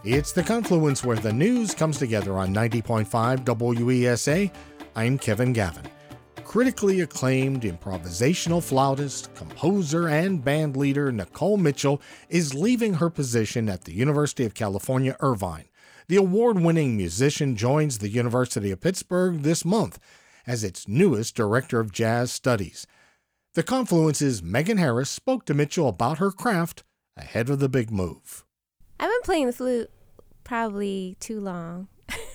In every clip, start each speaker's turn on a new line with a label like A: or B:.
A: It's The Confluence, where the news comes together on 90.5 WESA. I'm Kevin Gavin. Critically acclaimed improvisational flautist, composer, and band leader Nicole Mitchell is leaving her position at the University of California, Irvine. The award-winning musician joins the University of Pittsburgh this month as its newest director of jazz studies. The Confluence's Megan Harris spoke to Mitchell about her craft ahead of the big move.
B: I've been playing the flute probably too long,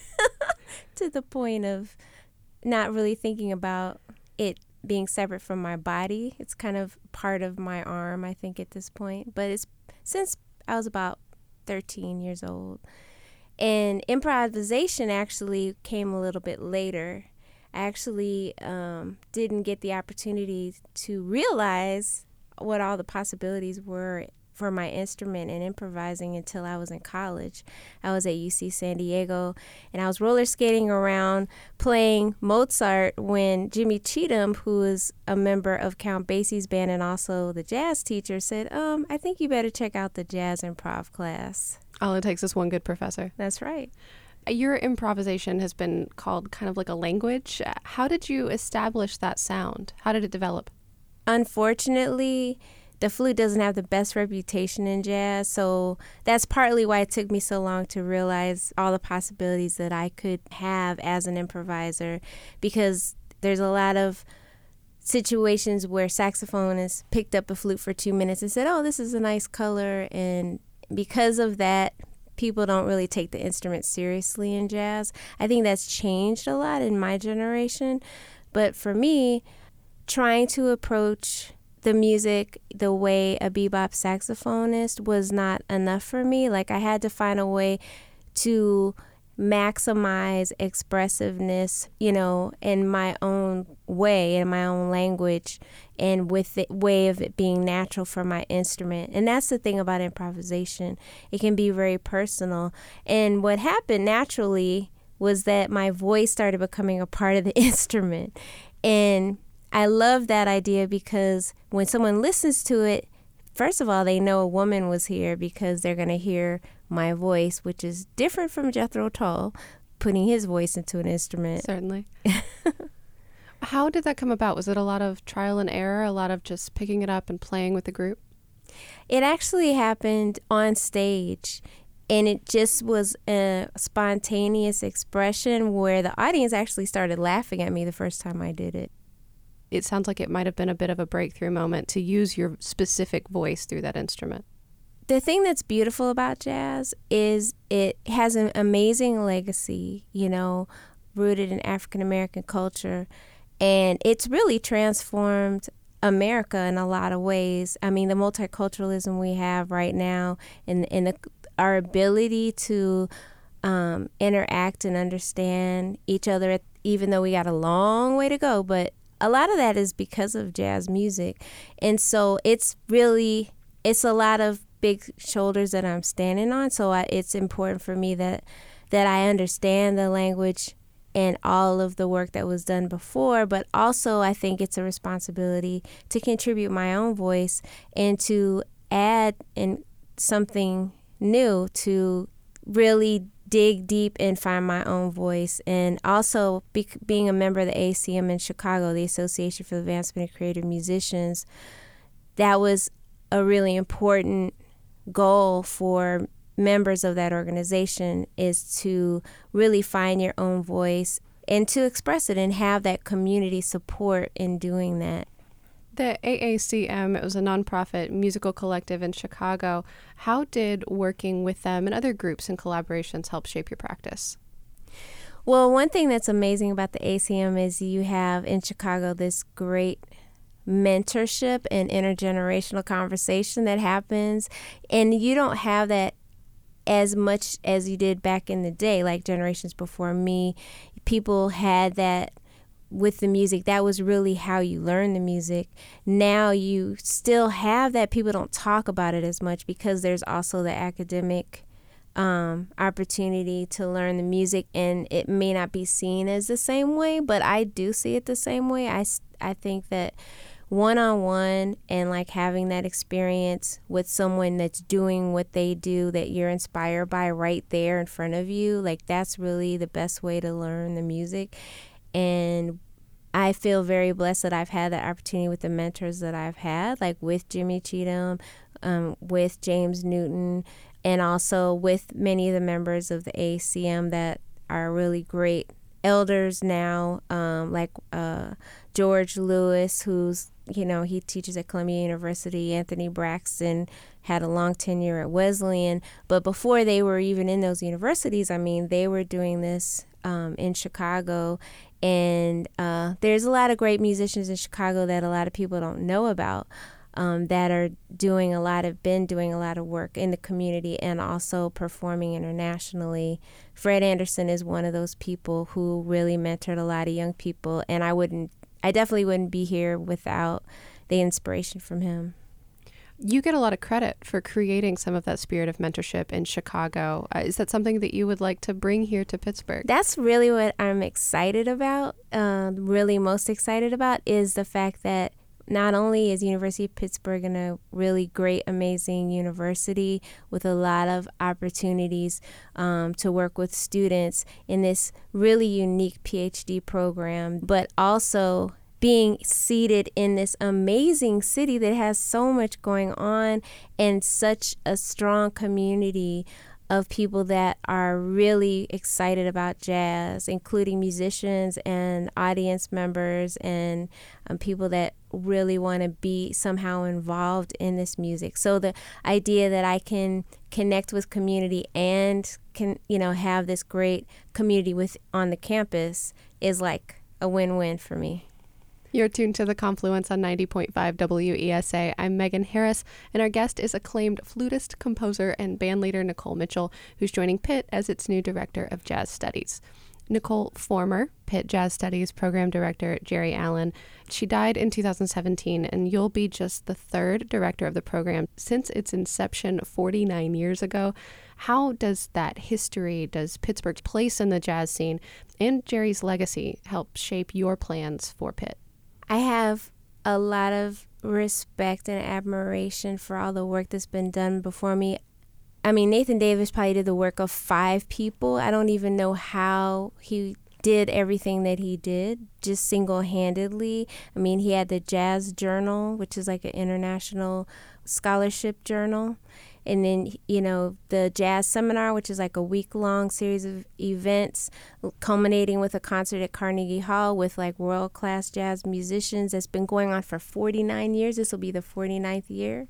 B: to the point of not really thinking about it being separate from my body. It's kind of part of my arm, I think, at this point. But it's since I was about 13 years old. And improvisation actually came a little bit later. I actually didn't get the opportunity to realize what all the possibilities were for my instrument and improvising until I was in college. I was at UC San Diego, and I was roller skating around playing Mozart when Jimmy Cheatham, who is a member of Count Basie's band and also the jazz teacher, said, I think you better check out the jazz improv class.
C: All it takes is one good professor.
B: That's right.
C: Your improvisation has been called kind of like a language. How did you establish that sound? How did it develop?
B: Unfortunately, the flute doesn't have the best reputation in jazz, so that's partly why it took me so long to realize all the possibilities that I could have as an improviser, because there's a lot of situations where saxophonists picked up a flute for 2 minutes and said, oh, this is a nice color, and because of that, people don't really take the instrument seriously in jazz. I think that's changed a lot in my generation, but for me, trying to approach the music the way a bebop saxophonist was not enough for me. Like, I had to find a way to maximize expressiveness, in my own way, in my own language, and with the way of it being natural for my instrument. And that's the thing about improvisation. It can be very personal. And what happened naturally was that my voice started becoming a part of the instrument. And I love that idea because when someone listens to it, first of all, they know a woman was here because they're going to hear my voice, which is different from Jethro Tull putting his voice into an instrument.
C: Certainly. How did that come about? Was it a lot of trial and error, a lot of just picking it up and playing with the group?
B: It actually happened on stage, and it just was a spontaneous expression where the audience actually started laughing at me the first time I did it.
C: It sounds like it might have been a bit of a breakthrough moment to use your specific voice through that instrument.
B: The thing that's beautiful about jazz is it has an amazing legacy, rooted in African American culture. And it's really transformed America in a lot of ways. I mean, the multiculturalism we have right now and our ability to interact and understand each other, even though we got a long way to go, but a lot of that is because of jazz music. And so it's a lot of big shoulders that I'm standing on. So it's important for me that I understand the language and all of the work that was done before. But also I think it's a responsibility to contribute my own voice and to add in something new, to really dig deep and find my own voice. And also being a member of the ACM in Chicago, the Association for the Advancement of Creative Musicians, that was a really important goal for members of that organization, is to really find your own voice and to express it and have that community support in doing that.
C: The AACM, it was a nonprofit musical collective in Chicago. How did working with them and other groups and collaborations help shape your practice?
B: Well, one thing that's amazing about the ACM is you have in Chicago this great mentorship and intergenerational conversation that happens, and you don't have that as much as you did back in the day, like generations before me. People had that with the music. That was really how you learn the music. Now you still have that. People don't talk about it as much because there's also the academic opportunity to learn the music, and it may not be seen as the same way, but I do see it the same way. I think that one-on-one and like having that experience with someone that's doing what they do that you're inspired by right there in front of you, like that's really the best way to learn the music. And I feel very blessed that I've had that opportunity with the mentors that I've had, like with Jimmy Cheatham, with James Newton, and also with many of the members of the ACM that are really great elders now, like George Lewis, who's, he teaches at Columbia University. Anthony Braxton had a long tenure at Wesleyan. But before they were even in those universities, they were doing this in Chicago. And there's a lot of great musicians in Chicago that a lot of people don't know about, that are been doing a lot of work in the community and also performing internationally. Fred Anderson is one of those people who really mentored a lot of young people, and I definitely wouldn't be here without the inspiration from him.
C: You get a lot of credit for creating some of that spirit of mentorship in Chicago. Is that something that you would like to bring here to Pittsburgh?
B: That's really what I'm excited about, really most excited about, is the fact that not only is University of Pittsburgh a really great, amazing university with a lot of opportunities to work with students in this really unique PhD program, but also being seated in this amazing city that has so much going on and such a strong community of people that are really excited about jazz, including musicians and audience members and people that really want to be somehow involved in this music. So the idea that I can connect with community and can, have this great community on the campus is like a win-win for me.
C: You're tuned to The Confluence on 90.5 WESA. I'm Megan Harris, and our guest is acclaimed flutist, composer, and bandleader Nicole Mitchell, who's joining Pitt as its new Director of Jazz Studies. Nicole, former Pitt Jazz Studies Program Director Jerry Allen. She died in 2017, and you'll be just the third director of the program since its inception 49 years ago. How does that history, does Pittsburgh's place in the jazz scene, and Jerry's legacy help shape your plans for Pitt?
B: I have a lot of respect and admiration for all the work that's been done before me. Nathan Davis probably did the work of 5 people. I don't even know how he did everything that he did, just single-handedly. He had the Jazz Journal, which is like an international scholarship journal. And then, the Jazz Seminar, which is like a week-long series of events culminating with a concert at Carnegie Hall with like world-class jazz musicians that's been going on for 49 years. This will be the 49th year.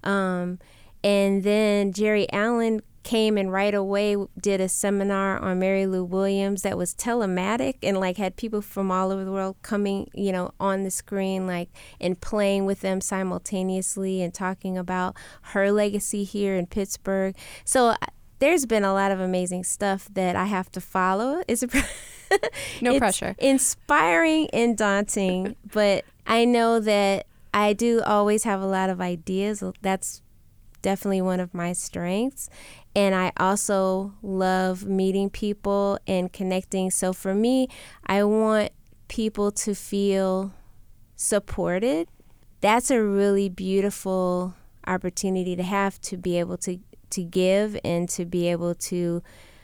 B: And then Jerry Allen came and right away did a seminar on Mary Lou Williams that was telematic and like had people from all over the world coming, on the screen, like, and playing with them simultaneously and talking about her legacy here in Pittsburgh. So there's been a lot of amazing stuff that I have to follow. It's
C: pressure.
B: Inspiring and daunting, but I know that I do always have a lot of ideas. That's definitely one of my strengths. And I also love meeting people and connecting. So for me, I want people to feel supported. That's a really beautiful opportunity to have, to be able to give and to be able to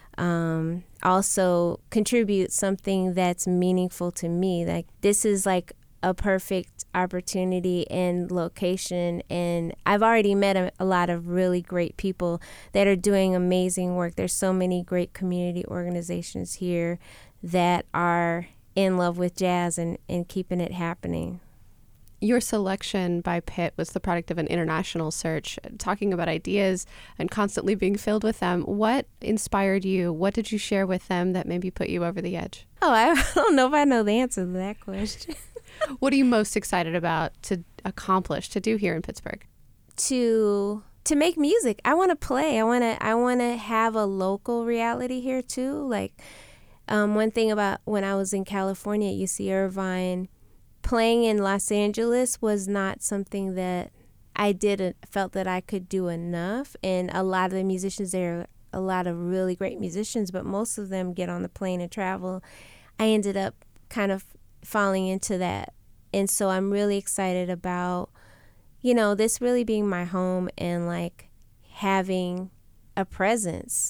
B: also contribute something that's meaningful to me. Like, this is like a perfect opportunity and location, and I've already met a lot of really great people that are doing amazing work. There's so many great community organizations here that are in love with jazz and keeping it happening.
C: Your selection by Pitt was the product of an international search, talking about ideas and constantly being filled with them. What inspired you? What did you share with them that maybe put you over the edge?
B: Oh, I don't know if I know the answer to that question.
C: What are you most excited about to accomplish, to do here in Pittsburgh?
B: To make music. I want to play. I want to have a local reality here too. Like, one thing about when I was in California at UC Irvine, playing in Los Angeles was not something that I felt that I could do enough. And a lot of the musicians there are a lot of really great musicians, but most of them get on the plane and travel. I ended up kind of falling into that And so I'm really excited about, this really being my home and like having a presence,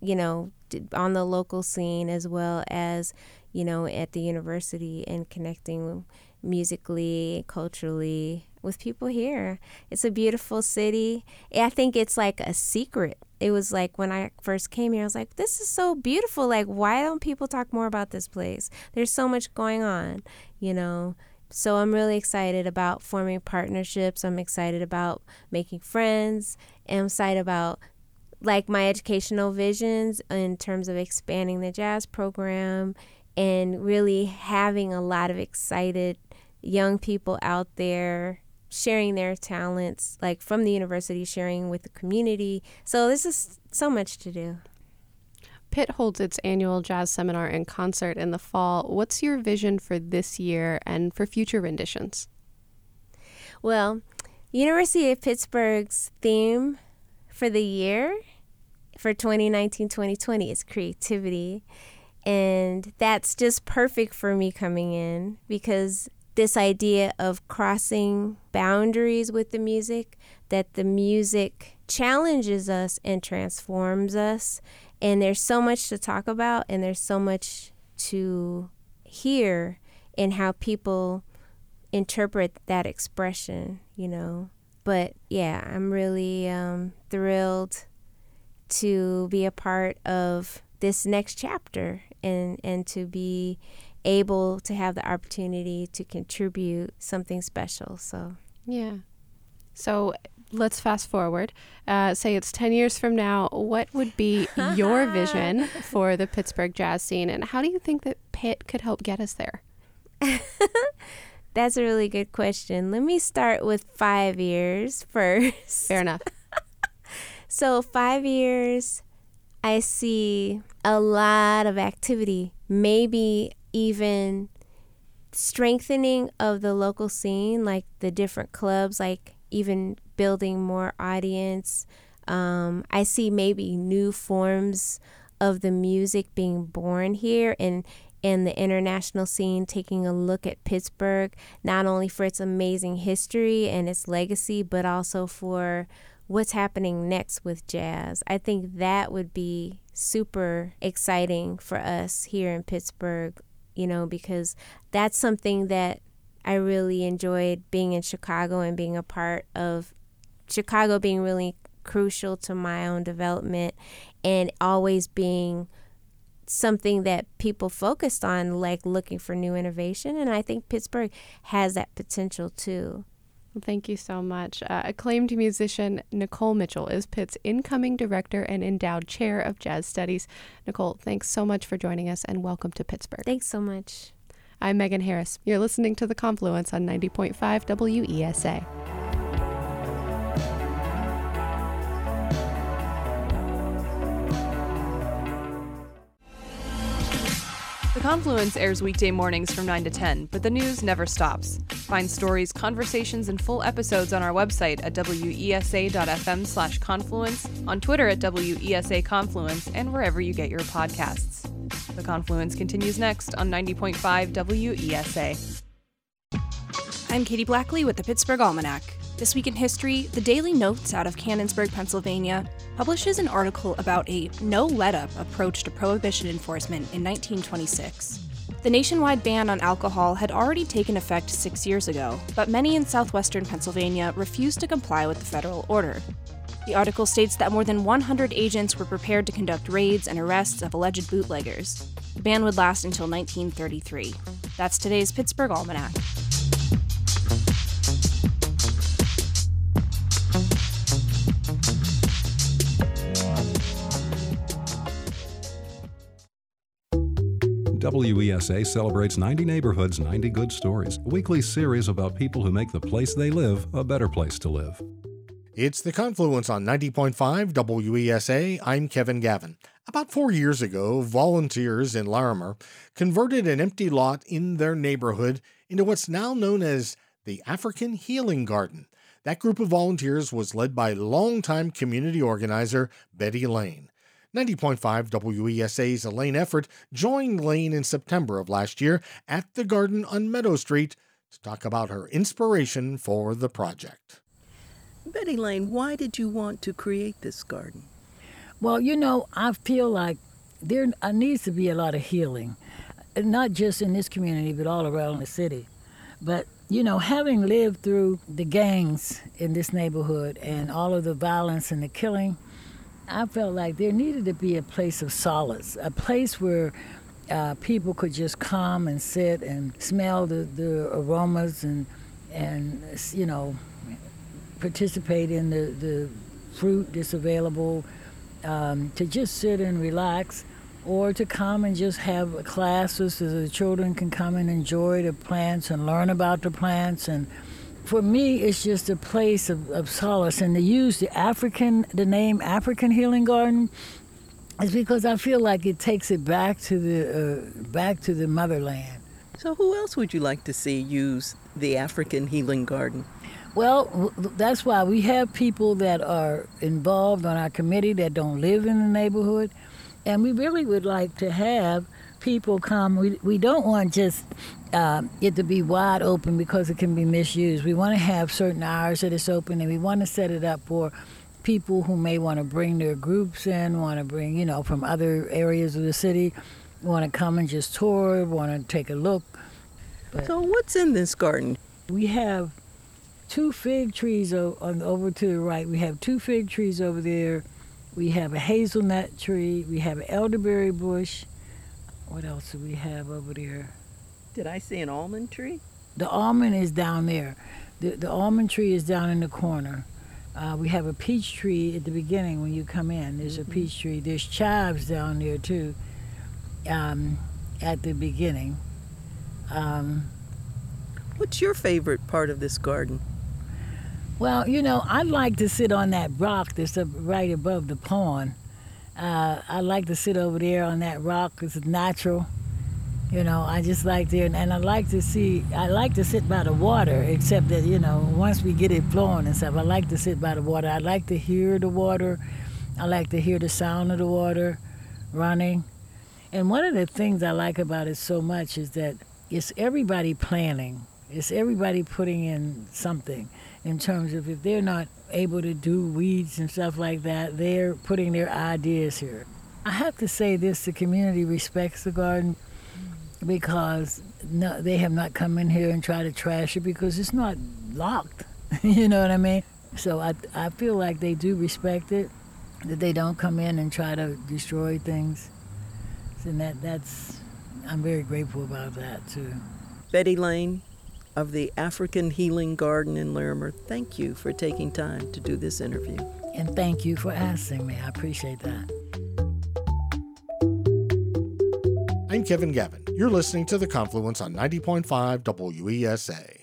B: on the local scene as well as, at the university and connecting musically, culturally with people here. It's a beautiful city. I think it's like a secret. It was like when I first came here, I was like, this is so beautiful. Like, why don't people talk more about this place? There's so much going on, So I'm really excited about forming partnerships. I'm excited about making friends. And I'm excited about like my educational visions in terms of expanding the jazz program and really having a lot of excited young people out there sharing their talents, like from the university, sharing with the community. So this is so much to do.
C: Pitt holds its annual jazz seminar and concert in the fall. What's your vision for this year and for future renditions?
B: Well, University of Pittsburgh's theme for the year for 2019-2020 is creativity. And that's just perfect for me coming in because this idea of crossing boundaries with the music, that the music challenges us and transforms us. And there's so much to talk about and there's so much to hear in how people interpret that expression, But yeah, I'm really thrilled to be a part of this next chapter and to be able to have the opportunity to contribute something special. So
C: yeah. So let's fast forward. Say it's 10 years from now. What would be your vision for the Pittsburgh jazz scene, and how do you think that Pitt could help get us there?
B: That's a really good question. Let me start with 5 years first.
C: Fair enough.
B: So 5 years, I see a lot of activity, maybe even strengthening of the local scene, like the different clubs, like even building more audience. I see maybe new forms of the music being born here and the international scene taking a look at Pittsburgh, not only for its amazing history and its legacy, but also for what's happening next with jazz. I think that would be super exciting for us here in Pittsburgh, because that's something that I really enjoyed being in Chicago and being a part of Chicago being really crucial to my own development and always being something that people focused on, like looking for new innovation. And I think Pittsburgh has that potential too.
C: Well, thank you so much. Acclaimed musician Nicole Mitchell is Pitt's incoming director and endowed chair of jazz studies. Nicole, thanks so much for joining us and welcome to Pittsburgh.
B: Thanks so much.
C: I'm Megan Harris. You're listening to The Confluence on 90.5 WESA.
D: The Confluence airs weekday mornings from 9 to 10, but the news never stops. Find stories, conversations, and full episodes on our website at wesa.fm/confluence, on Twitter at WESA Confluence, and wherever you get your podcasts. The Confluence continues next on 90.5 WESA.
E: I'm Katie Blackley with the Pittsburgh Almanac. This week in history, the Daily Notes out of Canonsburg, Pennsylvania, publishes an article about a no-let-up approach to prohibition enforcement in 1926. The nationwide ban on alcohol had already taken effect 6 years ago, but many in southwestern Pennsylvania refused to comply with the federal order. The article states that more than 100 agents were prepared to conduct raids and arrests of alleged bootleggers. The ban would last until 1933. That's today's Pittsburgh Almanac.
F: WESA celebrates 90 Neighborhoods, 90 Good Stories, a weekly series about people who make the place they live a better place to live.
A: It's The Confluence on 90.5 WESA. I'm Kevin Gavin. About 4 years ago, volunteers in Larimer converted an empty lot in their neighborhood into what's now known as the African Healing Garden. That group of volunteers was led by longtime community organizer Betty Lane. 90.5 WESA's Elaine Effort joined Lane in September of last year at the garden on Meadow Street to talk about her inspiration for the project.
G: Betty Lane, why did you want to create this garden?
H: Well, I feel like there needs to be a lot of healing, not just in this community, but all around the city. But, having lived through the gangs in this neighborhood and all of the violence and the killing, I felt like there needed to be a place of solace, a place where people could just come and sit and smell the aromas and participate in the fruit that's available, to just sit and relax, or to come and just have classes so the children can come and enjoy the plants and learn about the plants. And for me, it's just a place of solace. And to use the name African Healing Garden is because I feel like it takes it back to the motherland.
G: So who else would you like to see use the African Healing Garden?
H: Well, that's why we have people that are involved on our committee that don't live in the neighborhood. And we really would like to have people come. We don't want just it to be wide open because it can be misused. We want to have certain hours that it's open, and we want to set it up for people who may want to bring their groups in, want to bring, from other areas of the city, want to come and just tour, want to take a look. But
G: so what's in this garden?
H: we have 2 fig trees over to the right. We have 2 fig trees over there. We have a hazelnut tree. We have an elderberry bush. What else do we have over there?
G: Did I see an almond tree?
H: The almond is down there. The almond tree is down in the corner. We have a peach tree at the beginning when you come in. There's a peach tree. There's chives down there too at the beginning.
G: What's your favorite part of this garden?
H: Well, I'd like to sit on that rock that's up right above the pond. I like to sit over there on that rock because it's natural. I just like there, and I like to sit by the water, except that, once we get it flowing and stuff, I like to sit by the water. I like to hear the water. I like to hear the sound of the water running. And one of the things I like about it so much is that it's everybody planning. It's everybody putting in something in terms of if they're not able to do weeds and stuff like that, they're putting their ideas here. I have to say this, the community respects the garden because they have not come in here and tried to trash it because it's not locked. You know what I mean? So I feel like they do respect it, that they don't come in and try to destroy things. And I'm very grateful about that too.
G: Betty Lane of the African Healing Garden in Larimer, thank you for taking time to do this interview.
H: And thank you for asking me. I appreciate that.
A: I'm Kevin Gavin. You're listening to The Confluence on 90.5 WESA.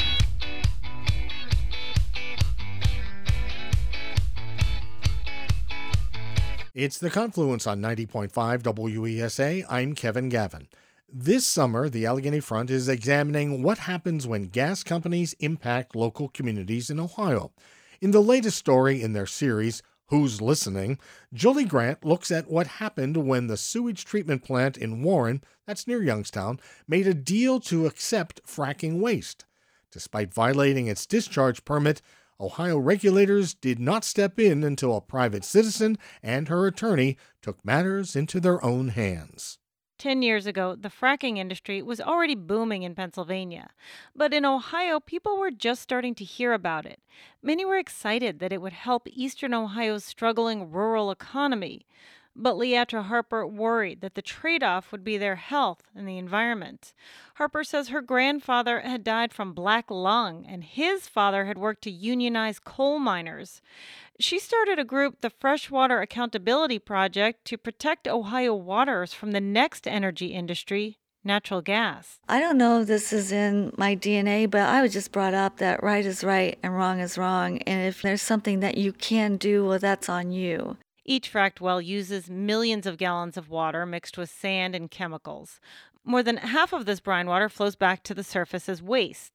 A: It's The Confluence on 90.5 WESA. I'm Kevin Gavin. This summer, the Allegheny Front is examining what happens when gas companies impact local communities in Ohio. In the latest story in their series, Who's Listening?, Julie Grant looks at what happened when the sewage treatment plant in Warren, that's near Youngstown, made a deal to accept fracking waste. Despite violating its discharge permit, Ohio regulators did not step in until a private citizen and her attorney took matters into their own hands.
I: 10 years ago, the fracking industry was already booming in Pennsylvania. But in Ohio, people were just starting to hear about it. Many were excited that it would help Eastern Ohio's struggling rural economy. But Leatra Harper worried that the trade-off would be their health and the environment. Harper says her grandfather had died from black lung, and his father had worked to unionize coal miners. She started a group, the Freshwater Accountability Project, to protect Ohio waters from the next energy industry, natural gas.
J: I don't know if this is in my DNA, but I was just brought up that right is right and wrong is wrong. And if there's something that you can do, well, that's on you.
I: Each fracked well uses millions of gallons of water mixed with sand and chemicals. More than half of this brine water flows back to the surface as waste.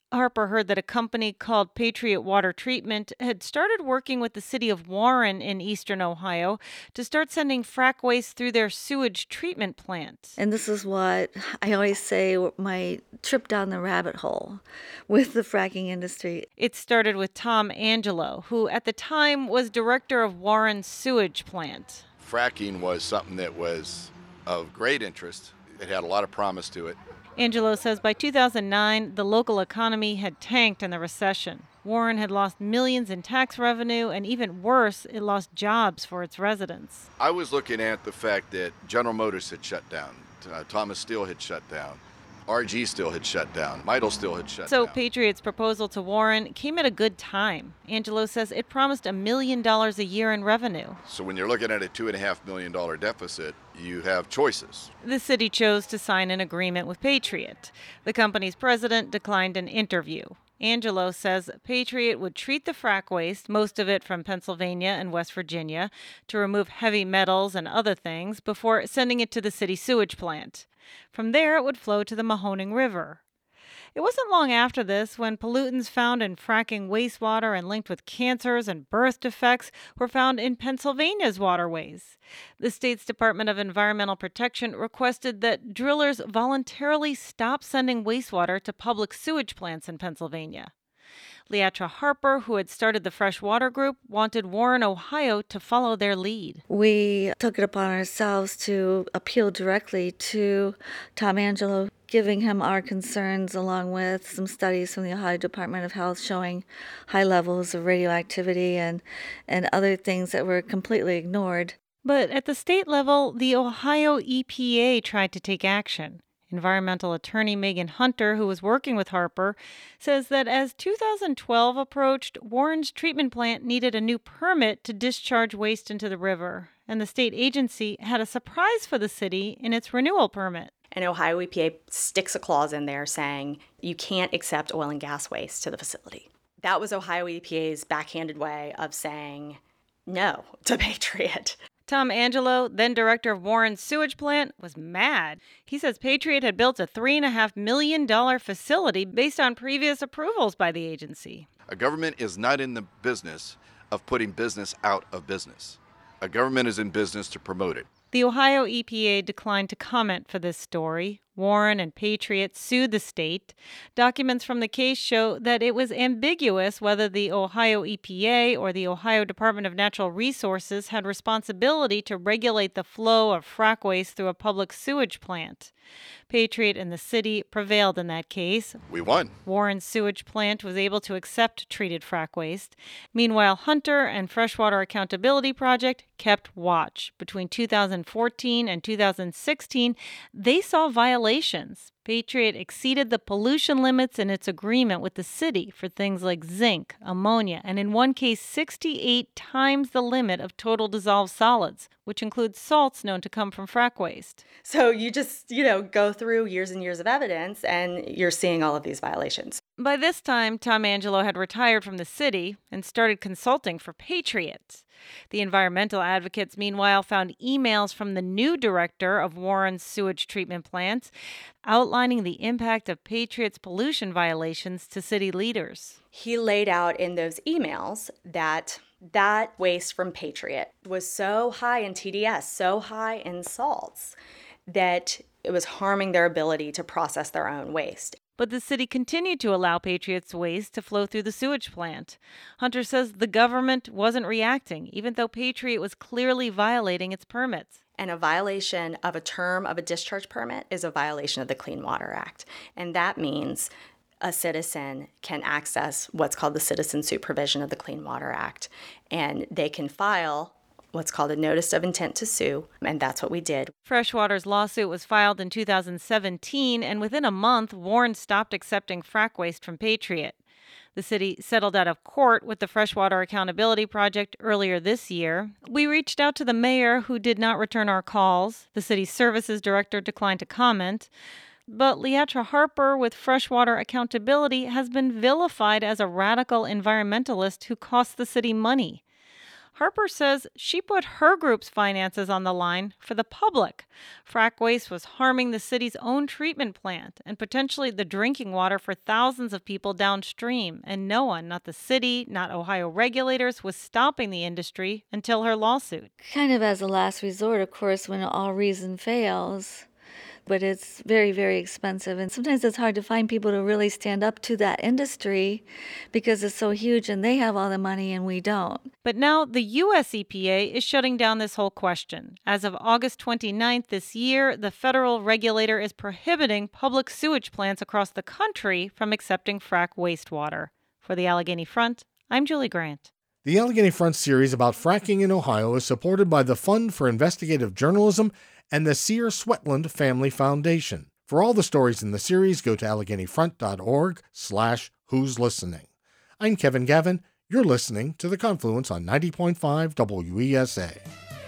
I: Harper heard that a company called Patriot Water Treatment had started working with the city of Warren in eastern Ohio to start sending frack waste through their sewage treatment plant.
J: And this is what I always say, my trip down the rabbit hole with the fracking industry.
I: It started with Tom Angelo, who at the time was director of Warren's sewage plant.
K: Fracking was something that was of great interest. It had a lot of promise to it.
I: Angelo says by 2009, the local economy had tanked in the recession. Warren had lost millions in tax revenue, and even worse, it lost jobs for its residents.
K: I was looking at the fact that General Motors had shut down, Thomas Steel had shut down, RG Steel had shut down, Midel Steel had shut down.
I: So Patriot's proposal to Warren came at a good time. Angelo says it promised $1 million a year in revenue.
K: So when you're looking at a $2.5 million deficit, you have choices.
I: The city chose to sign an agreement with Patriot. The company's president declined an interview. Angelo says Patriot would treat the frack waste, most of it from Pennsylvania and West Virginia, to remove heavy metals and other things before sending it to the city sewage plant. From there, it would flow to the Mahoning River. It wasn't long after this when pollutants found in fracking wastewater and linked with cancers and birth defects were found in Pennsylvania's waterways. The state's Department of Environmental Protection requested that drillers voluntarily stop sending wastewater to public sewage plants in Pennsylvania. Leatra Harper, who had started the Freshwater Group, wanted Warren, Ohio to follow their lead.
J: We took it upon ourselves to appeal directly to Tom Angelo, giving him our concerns along with some studies from the Ohio Department of Health showing high levels of radioactivity and other things that were completely ignored.
I: But at the state level, the Ohio EPA tried to take action. Environmental attorney Megan Hunter, who was working with Harper, says that as 2012 approached, Warren's treatment plant needed a new permit to discharge waste into the river, and the state agency had a surprise for the city in its renewal permit.
L: And Ohio EPA sticks a clause in there saying you can't accept oil and gas waste to the facility. That was Ohio EPA's backhanded way of saying no to Patriot.
I: Tom Angelo, then director of Warren's sewage plant, was mad. He says Patriot had built a $3.5 million facility based on previous approvals by the agency.
K: A government is not in the business of putting business out of business. A government is in business to promote it.
I: The Ohio EPA declined to comment for this story. Warren and Patriot sued the state. Documents from the case show that it was ambiguous whether the Ohio EPA or the Ohio Department of Natural Resources had responsibility to regulate the flow of frack waste through a public sewage plant. Patriot and the city prevailed in that case.
K: We won.
I: Warren's sewage plant was able to accept treated frack waste. Meanwhile, Hunter and Freshwater Accountability Project kept watch. Between 2014 and 2016, they saw violations. Patriot exceeded the pollution limits in its agreement with the city for things like zinc, ammonia, and in one case, 68 times the limit of total dissolved solids, which includes salts known to come from frack waste.
L: So you just, go through years and years of evidence and you're seeing all of these violations.
I: By this time, Tom Angelo had retired from the city and started consulting for Patriot. The environmental advocates, meanwhile, found emails from the new director of Warren's sewage treatment plants outlining the impact of Patriot's pollution violations to city leaders.
L: He laid out in those emails that waste from Patriot was so high in TDS, so high in salts, that it was harming their ability to process their own waste.
I: But the city continued to allow Patriot's waste to flow through the sewage plant. Hunter says the government wasn't reacting, even though Patriot was clearly violating its permits.
L: And a violation of a term of a discharge permit is a violation of the Clean Water Act. And that means a citizen can access what's called the citizen suit provision of the Clean Water Act. And they can file what's called a notice of intent to sue, and that's what we did.
I: Freshwater's lawsuit was filed in 2017, and within a month, Warren stopped accepting frack waste from Patriot. The city settled out of court with the Freshwater Accountability Project earlier this year. We reached out to the mayor, who did not return our calls. The city's services director declined to comment. But Leatra Harper with Freshwater Accountability has been vilified as a radical environmentalist who costs the city money. Harper says she put her group's finances on the line for the public. Frack waste was harming the city's own treatment plant and potentially the drinking water for thousands of people downstream, and no one, not the city, not Ohio regulators, was stopping the industry until her lawsuit.
J: Kind of as a last resort, of course, when all reason fails. But it's very, very expensive. And sometimes it's hard to find people to really stand up to that industry because it's so huge and they have all the money and we don't.
I: But now the U.S. EPA is shutting down this whole question. As of August 29th this year, the federal regulator is prohibiting public sewage plants across the country from accepting frack wastewater. For the Allegheny Front, I'm Julie Grant.
A: The Allegheny Front series about fracking in Ohio is supported by the Fund for Investigative Journalism and the Sears-Sweatland Family Foundation. For all the stories in the series, go to AlleghenyFront.org/who's listening. I'm Kevin Gavin. You're listening to The Confluence on 90.5 WESA.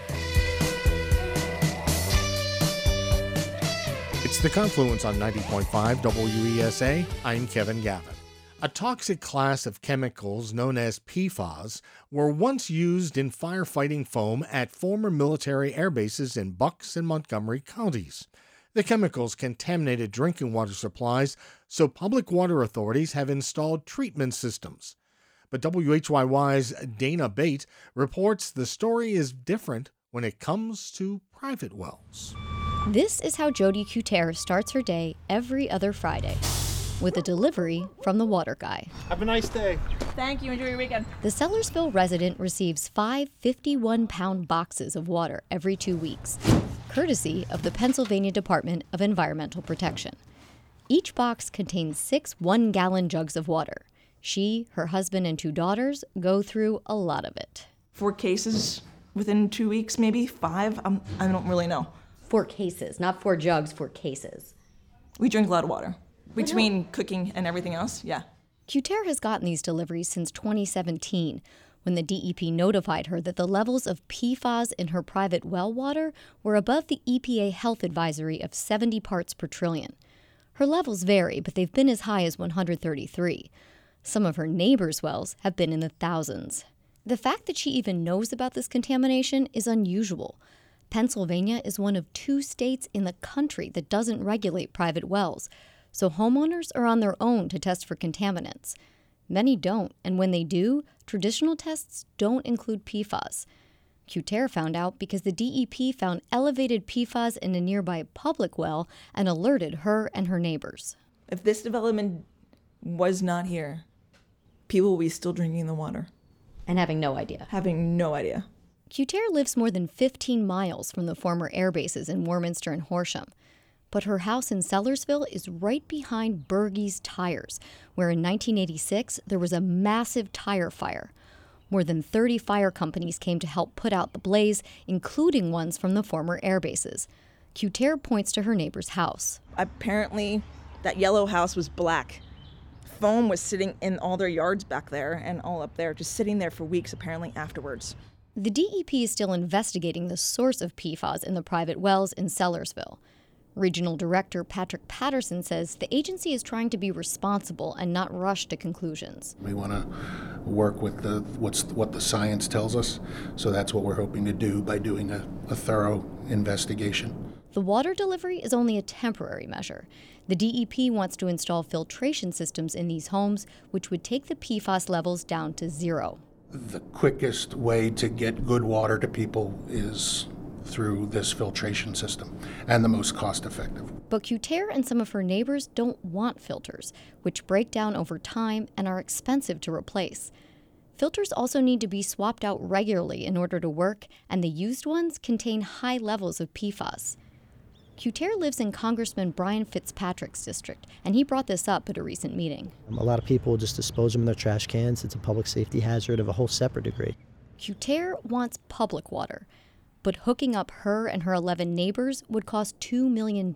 A: It's The Confluence on 90.5 WESA. I'm Kevin Gavin. A toxic class of chemicals known as PFAS were once used in firefighting foam at former military air bases in Bucks and Montgomery counties. The chemicals contaminated drinking water supplies, so public water authorities have installed treatment systems. But WHYY's Dana Bate reports the story is different when it comes to private wells.
M: This is how Jody Cuterre starts her day every other Friday, with a delivery from the water guy.
N: Have a nice day.
O: Thank you. Enjoy your weekend.
M: The Sellersville resident receives 5 51-pound boxes of water every 2 weeks, courtesy of the Pennsylvania Department of Environmental Protection. Each box contains 6 one-gallon jugs of water. She, her husband, and 2 daughters go through a lot of it.
O: 4 cases within 2 weeks, maybe 5. I don't really know.
M: 4 cases, not 4 jugs, 4 cases.
O: We drink a lot of water. Between cooking and everything else, yeah.
M: Cuterre has gotten these deliveries since 2017, when the DEP notified her that the levels of PFAS in her private well water were above the EPA health advisory of 70 parts per trillion. Her levels vary, but they've been as high as 133. Some of her neighbors' wells have been in the thousands. The fact that she even knows about this contamination is unusual. Pennsylvania is one of 2 states in the country that doesn't regulate private wells, so homeowners are on their own to test for contaminants. Many don't, and when they do, traditional tests don't include PFAS. Cuterre found out because the DEP found elevated PFAS in a nearby public well and alerted her and her neighbors.
O: If this development was not here, people will be still drinking the water.
M: And having no idea.
O: Having no idea.
M: Cuterre lives more than 15 miles from the former air bases in Warminster and Horsham. But her house in Sellersville is right behind Bergey's Tires, where in 1986 there was a massive tire fire. More than 30 fire companies came to help put out the blaze, including ones from the former air bases. Cuterre points to her neighbor's house.
O: Apparently, that yellow house was black. Foam was sitting in all their yards back there and all up there, just sitting there for weeks apparently afterwards.
M: The DEP is still investigating the source of PFAS in the private wells in Sellersville. Regional Director Patrick Patterson says the agency is trying to be responsible and not rush to conclusions.
P: We want to work with what the science tells us, so that's what we're hoping to do by doing a thorough investigation.
M: The water delivery is only a temporary measure. The DEP wants to install filtration systems in these homes, which would take the PFAS levels down to 0.
P: The quickest way to get good water to people is through this filtration system, and the most cost-effective.
M: But Cuterre and some of her neighbors don't want filters, which break down over time and are expensive to replace. Filters also need to be swapped out regularly in order to work, and the used ones contain high levels of PFAS. Cuterre lives in Congressman Brian Fitzpatrick's district, and he brought this up at a recent meeting.
Q: A lot of people just dispose them in their trash cans. It's a public safety hazard of a whole separate degree.
M: Cuterre wants public water, but hooking up her and her 11 neighbors would cost $2 million.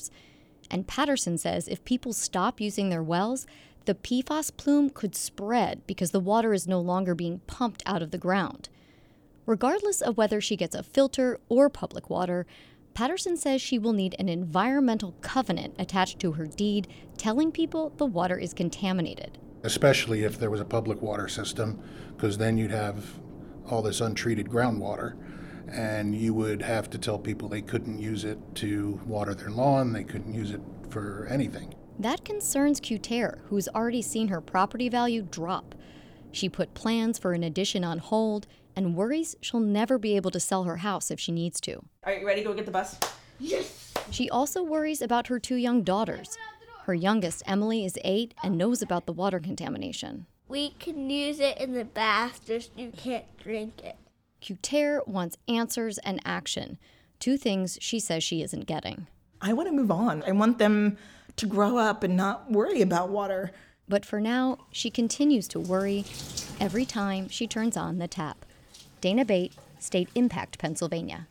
M: And Patterson says if people stop using their wells, the PFAS plume could spread because the water is no longer being pumped out of the ground. Regardless of whether she gets a filter or public water, Patterson says she will need an environmental covenant attached to her deed telling people the water is contaminated.
P: Especially if there was a public water system, because then you'd have all this untreated groundwater. And you would have to tell people they couldn't use it to water their lawn, they couldn't use it for anything.
M: That concerns Kuter, who's already seen her property value drop. She put plans for an addition on hold and worries she'll never be able to sell her house if she needs to.
O: Are you ready to go get the bus?
M: Yes! She also worries about her 2 young daughters. Her youngest, Emily, is 8 and knows about the water contamination.
N: We can use it in the bath, just you can't drink it.
M: Kuter wants answers and action, 2 things she says she isn't getting.
O: I want to move on. I want them to grow up and not worry about water.
M: But for now, she continues to worry every time she turns on the tap. Dana Bate, State Impact, Pennsylvania.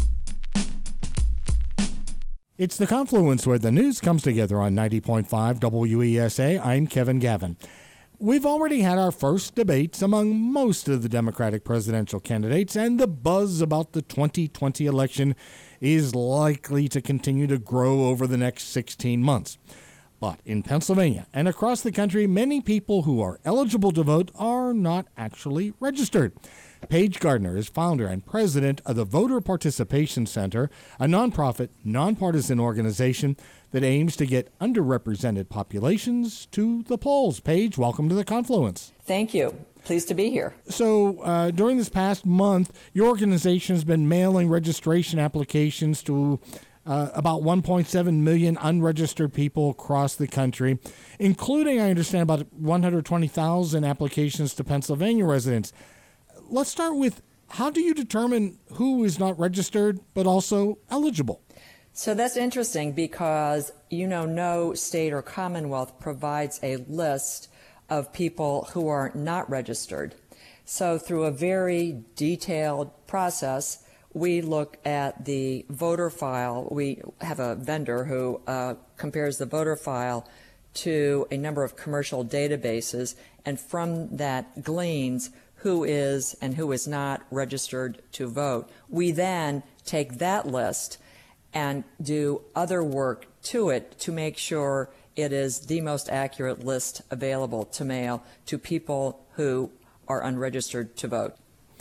A: It's The Confluence, where the news comes together on 90.5 WESA. I'm Kevin Gavin. We've already had our first debates among most of the Democratic presidential candidates, and the buzz about the 2020 election is likely to continue to grow over the next 16 months. But in Pennsylvania and across the country, many people who are eligible to vote are not actually registered. Paige Gardner is founder and president of the Voter Participation Center, a nonprofit, nonpartisan organization that aims to get underrepresented populations to the polls. Paige, welcome to The Confluence.
R: Thank you. Pleased to be here.
A: So during this past month, your organization has been mailing registration applications to about 1.7 million unregistered people across the country, including, I understand, about 120,000 applications to Pennsylvania residents. Let's start with, how do you determine who is not registered but also eligible?
R: So that's interesting because, no state or commonwealth provides a list of people who are not registered. So through a very detailed process, we look at the voter file. We have a vendor who compares the voter file to a number of commercial databases, and from that gleans who is and who is not registered to vote. We then take that list and do other work to it to make sure it is the most accurate list available to mail to people who are unregistered to vote.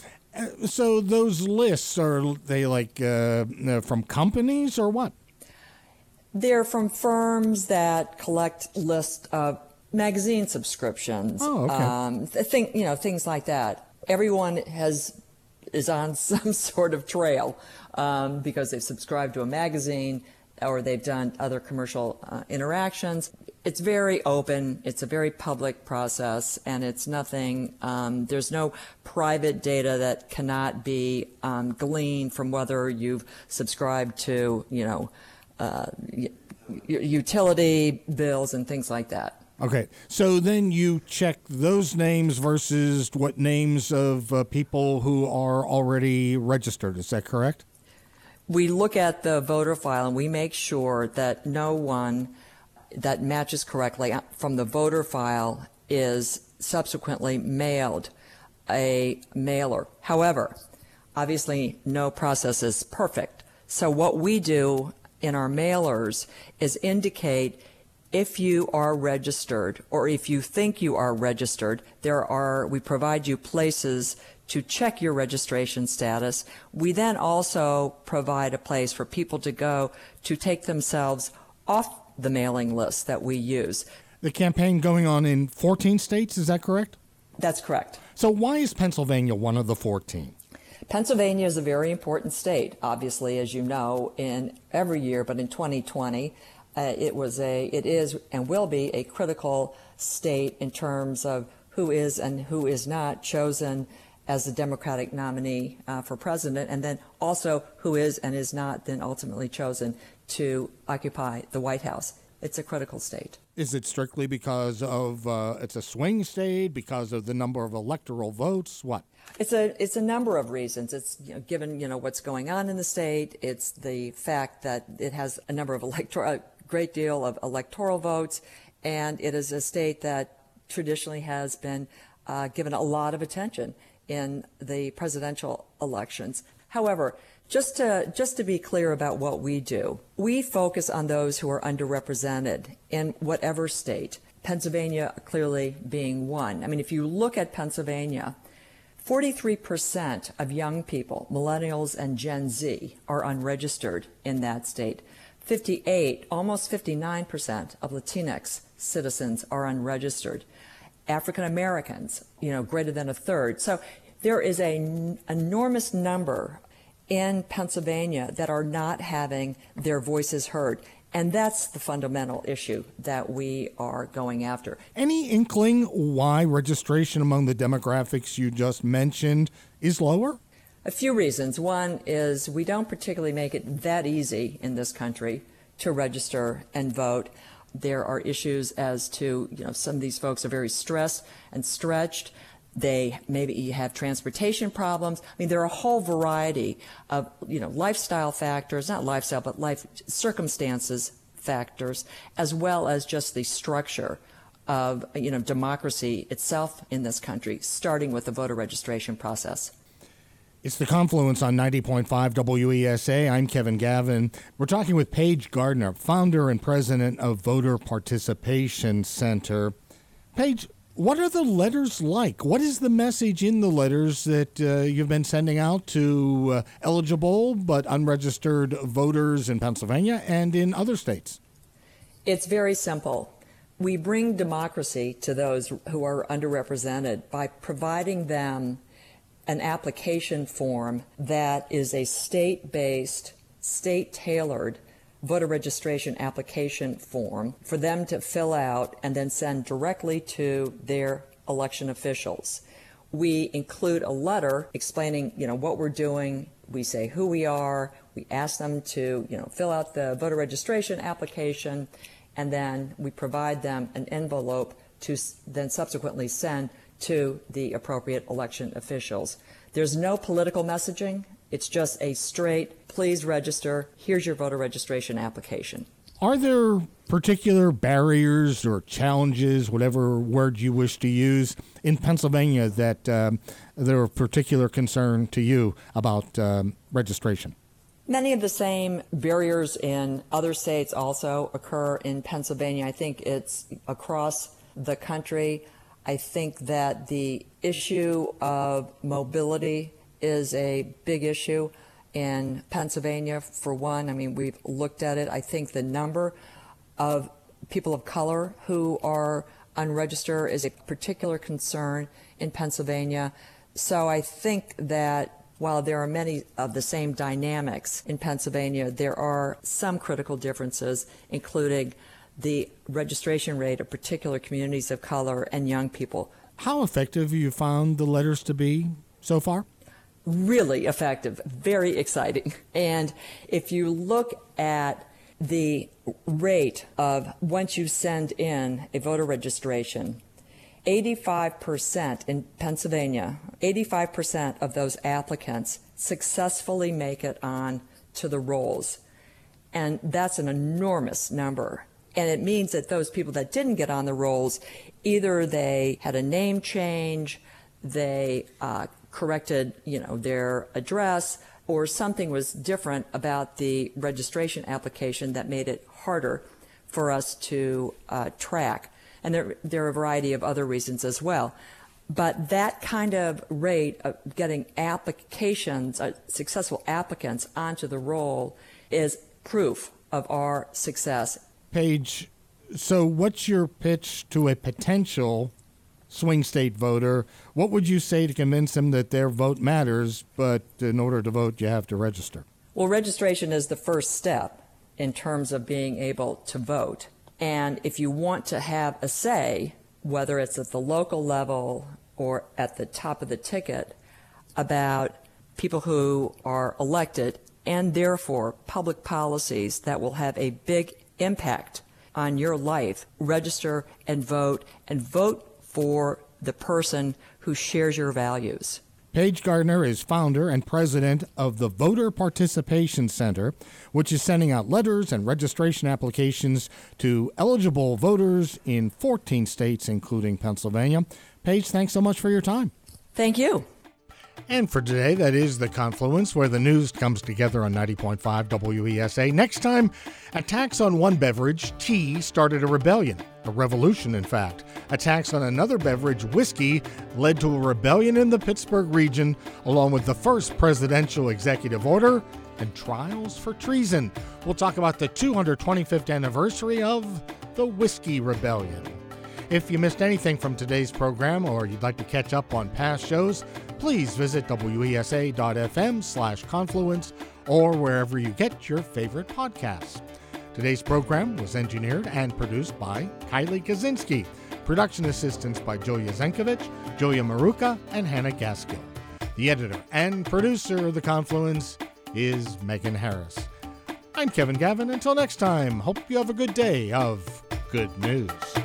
A: So those lists, are they like from companies or what?
R: They're from firms that collect lists of magazine subscriptions.
A: Oh, okay.
R: Things like that. Everyone is on some sort of trail because they've subscribed to a magazine or they've done other commercial interactions. It's very open. It's a very public process, and it's nothing. There's no private data that cannot be gleaned from whether you've subscribed to, utility bills and things like that.
A: Okay, so then you check those names versus what names of people who are already registered. Is that correct?
R: We look at the voter file and we make sure that no one that matches correctly from the voter file is subsequently mailed a mailer. However, obviously no process is perfect. So what we do in our mailers is indicate if you are registered or if you think you are registered. We provide you places to check your registration status. We then also provide a place for people to go to take themselves off the mailing list that we use.
A: The campaign going on in 14 states, is that correct?
R: That's correct.
A: So why is Pennsylvania one of the 14?
R: Pennsylvania is a very important state, obviously, as you know, in every year, but in 2020, it is and will be a critical state in terms of who is and who is not chosen as the Democratic nominee for president, and then also who is and is not then ultimately chosen to occupy the White House. It's a critical state.
A: Is it strictly because of it's a swing state, because of the number of electoral votes? What?
R: It's a number of reasons. It's given what's going on in the state. It's the fact that it has a number of a great deal of electoral votes, and it is a state that traditionally has been given a lot of attention in the presidential elections. However, just to be clear about what we do, we focus on those who are underrepresented in whatever state, Pennsylvania clearly being one. I mean, if you look at Pennsylvania, 43% of young people, millennials and Gen Z, are unregistered in that state. 58, almost 59% of Latinx citizens are unregistered. African Americans, greater than a third. So there is an enormous number in Pennsylvania that are not having their voices heard. And that's the fundamental issue that we are going after.
A: Any inkling why registration among the demographics you just mentioned is lower?
R: A few reasons. One is we don't particularly make it that easy in this country to register and vote. There are issues as to, some of these folks are very stressed and stretched. They maybe have transportation problems. I mean, there are a whole variety of, lifestyle factors, not lifestyle, but life circumstances factors, as well as just the structure of, democracy itself in this country, starting with the voter registration process.
A: It's The Confluence on 90.5 WESA. I'm Kevin Gavin. We're talking with Paige Gardner, founder and president of Voter Participation Center. Paige, what are the letters like? What is the message in the letters that you've been sending out to eligible but unregistered voters in Pennsylvania and in other states?
R: It's very simple. We bring democracy to those who are underrepresented by providing them an application form that is a state-based, state-tailored voter registration application form for them to fill out and then send directly to their election officials. We include a letter explaining, what we're doing. We say who we are. We ask them to, fill out the voter registration application, and then we provide them an envelope to then subsequently send to the appropriate election officials. There's no political messaging. It's just a straight, please register, here's your voter registration application.
A: Are there particular barriers or challenges, whatever word you wish to use, in Pennsylvania that they're of particular concern to you about registration?
R: Many of the same barriers in other states also occur in Pennsylvania. I think it's across the country. I think that the issue of mobility is a big issue in Pennsylvania, for one. I mean, we've looked at it. I think the number of people of color who are unregistered is a particular concern in Pennsylvania. So I think that while there are many of the same dynamics in Pennsylvania, there are some critical differences, including the registration rate of particular communities of color and young people.
A: How effective have you found the letters to be so far?
R: Really effective, very exciting. And if you look at the rate of once you send in a voter registration, 85% in Pennsylvania, 85% of those applicants successfully make it on to the rolls. And that's an enormous number. And it means that those people that didn't get on the rolls, either they had a name change, they corrected, their address, or something was different about the registration application that made it harder for us to track. And there are a variety of other reasons as well. But that kind of rate of getting applications, successful applicants onto the roll is proof of our success.
A: Paige, so what's your pitch to a potential swing state voter? What would you say to convince them that their vote matters, but in order to vote, you have to register?
R: Well, registration is the first step in terms of being able to vote. And if you want to have a say, whether it's at the local level or at the top of the ticket, about people who are elected and therefore public policies that will have a big impact on your life, register and vote for the person who shares your values.
A: Paige Gardner is founder and president of the Voter Participation Center, which is sending out letters and registration applications to eligible voters in 14 states, including Pennsylvania. Paige, thanks so much for your time.
R: Thank you.
A: And for today, that is The Confluence, where the news comes together on 90.5 WESA. Next time, attacks on one beverage, tea, started a rebellion. A revolution, in fact. Attacks on another beverage, whiskey, led to a rebellion in the Pittsburgh region, along with the first presidential executive order and trials for treason. We'll talk about the 225th anniversary of the Whiskey Rebellion. If you missed anything from today's program or you'd like to catch up on past shows, please visit wesa.fm/confluence or wherever you get your favorite podcasts. Today's program was engineered and produced by Kylie Kaczynski. Production assistance by Julia Zenkovich, Julia Maruka, and Hannah Gaskill. The editor and producer of The Confluence is Megan Harris. I'm Kevin Gavin. Until next time, hope you have a good day of good news.